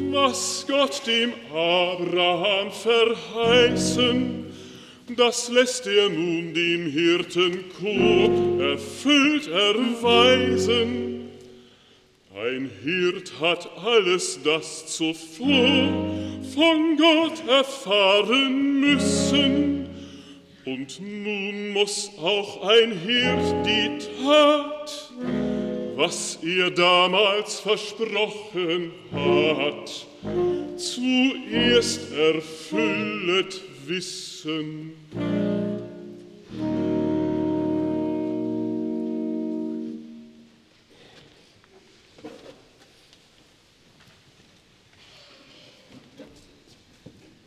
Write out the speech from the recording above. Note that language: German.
Was Gott dem Abraham verheißen, das lässt er nun dem Hirtenkot erfüllt erweisen. Ein Hirt hat alles das zuvor von Gott erfahren müssen, und nun muss auch ein Hirt die Tat, was er damals versprochen hat, zuerst erfüllet wissen.